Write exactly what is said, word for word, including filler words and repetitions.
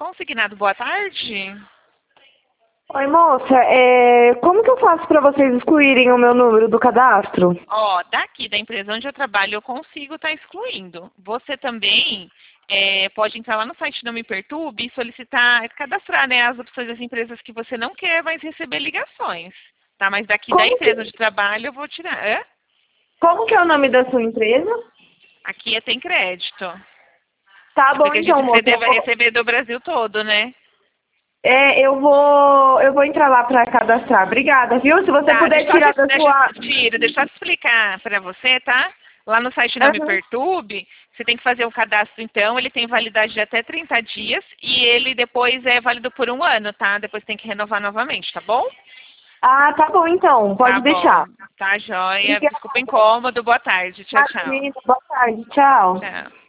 Consignado, boa tarde. Oi, moça, é, como que eu faço para vocês excluírem o meu número do cadastro? Ó, daqui da empresa onde eu trabalho eu consigo estar excluindo. Você também é, pode entrar lá no site Não Me Perturbe e solicitar, cadastrar, né, as opções das empresas que você não quer mais receber ligações. Tá? Mas daqui da Como que, empresa onde trabalho eu vou tirar. Hã? como que é o nome da sua empresa? Aqui é Tem Crédito. Tá bom Porque a gente então, moça, receber, eu vai vou, receber do Brasil todo, né? é, eu vou, eu vou entrar lá para cadastrar. Obrigada, viu? Se você Tá, puder deixa eu, tirar te- da deixa, sua... tira, deixa eu te explicar para você, tá? Lá no site Não Me Aham. Perturbe, você tem que fazer o cadastro então, ele tem validade de até trinta dias e ele depois é válido por um ano, tá? Depois tem que renovar novamente, tá bom? Ah, tá bom então, Tá pode bom, deixar. tá joia. Obrigada. Desculpa o incômodo, boa tarde, tchau, tchau. Imagina, boa tarde, tchau. Tchau.